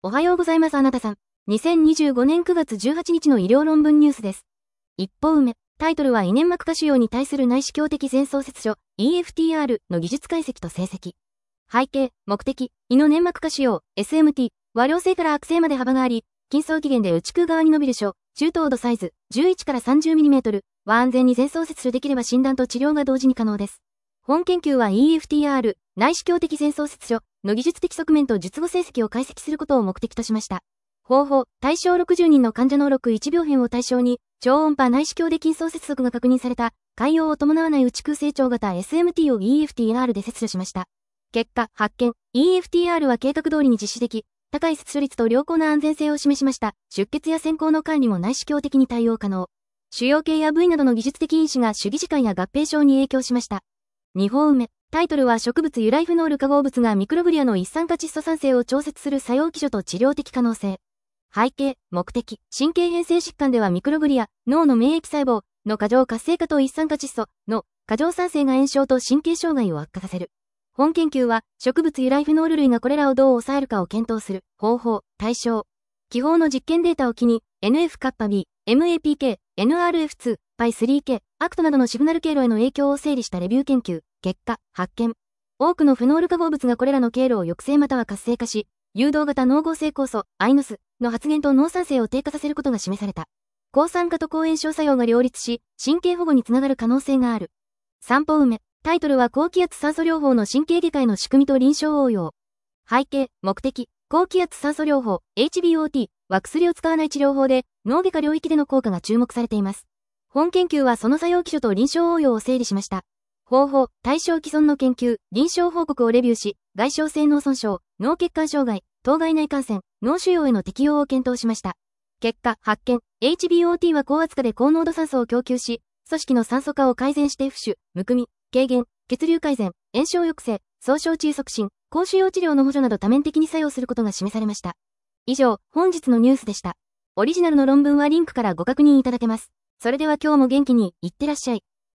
おはようございますあなたさん。2025年9月18日の医療論文ニュースです。一歩目、タイトルは胃粘膜下腫瘍に対する内視鏡的前創切除 EFTR の技術解析と成績。背景、目的、胃の粘膜下腫瘍 SMT は良性から悪性まで幅があり、筋層起源で内腔側に伸びる小、中等度サイズ11から 30mm は安全に前創切除できれば診断と治療が同時に可能です。本研究は EFTR 内視鏡的前創切除の技術的側面と術後成績を解析することを目的としました。方法、対象60人の患者の1病変を対象に、超音波内視鏡で筋層接続が確認された、潰瘍を伴わない内腔成長型 SMT を EFTR で切除しました。結果、発見、EFTR は計画通りに実施でき、高い切除率と良好な安全性を示しました。出血や閃光の管理も内視鏡的に対応可能。腫瘍系や部位などの技術的因子が主義時間や合併症に影響しました。2本目。タイトルは植物由来フェノール化合物がミクログリアの一酸化窒素酸性を調節する作用基準と治療的可能性。背景、目的、神経変性疾患ではミクログリア、脳の免疫細胞の過剰活性化と一酸化窒素の過剰酸性が炎症と神経障害を悪化させる。本研究は植物由来フェノール類がこれらをどう抑えるかを検討する方法、対象。気泡の実験データを機に NF-κB、MAPK、NRF2、PI3K、ACT などのシグナル経路への影響を整理したレビュー研究、結果、発見。多くのフェノール化合物がこれらの経路を抑制または活性化し、誘導型脳合成酵素、INOS の発現と脳酸性を低下させることが示された。抗酸化と抗炎症作用が両立し、神経保護につながる可能性がある。3本目。タイトルは高気圧酸素療法の神経外科への仕組みと臨床応用。背景、目的、高気圧酸素療法、HBOT は薬を使わない治療法で、脳外科領域での効果が注目されています。本研究はその作用基準と臨床応用を整理しました。方法、対象既存の研究、臨床報告をレビューし、外傷性脳損傷、脳血管障害、頭蓋内感染、脳腫瘍への適用を検討しました。結果、発見、HBOT は高圧化で高濃度酸素を供給し、組織の酸素化を改善して浮腫、むくみ、軽減、血流改善、炎症抑制、総小中促進、高腫瘍治療の補助など多面的に作用することが示されました。以上、本日のニュースでした。オリジナルの論文はリンクからご確認いただけます。それでは今日も元気に、いってらっしゃい。